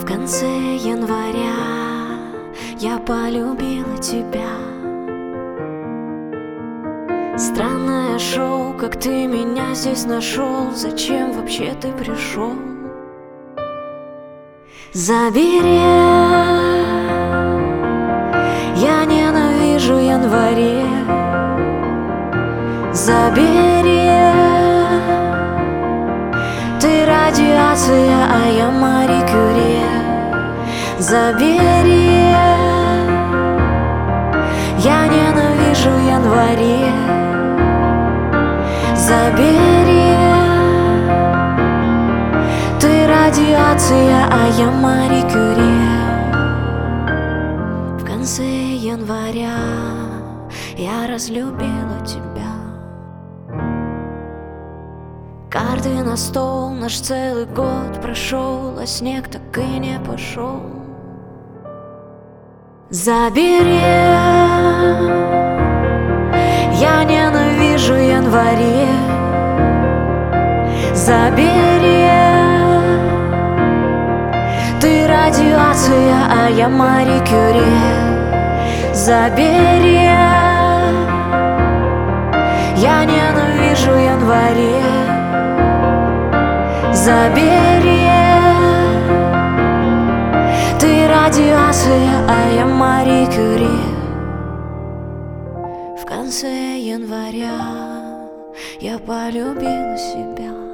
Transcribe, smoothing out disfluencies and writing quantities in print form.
конце января я полюбила тебя. Странное шоу, как ты меня здесь нашел. Зачем вообще ты пришел? Забери, я ненавижу январе. Забери, ты радиация, а я Мари Кюри. Забери, я ненавижу январе. Забери, ты радиация, а я Мари Кюри. В конце января я разлюбила тебя. Карты на стол, наш целый год прошел, а снег так и не пошел. Забери, я ненавижу январе. Забери, ты радиация, а я Мари Кюри. Забери, я ненавижу январе. Забери, ты радиация, а я Мари Кюри. В конце января я полюбила себя.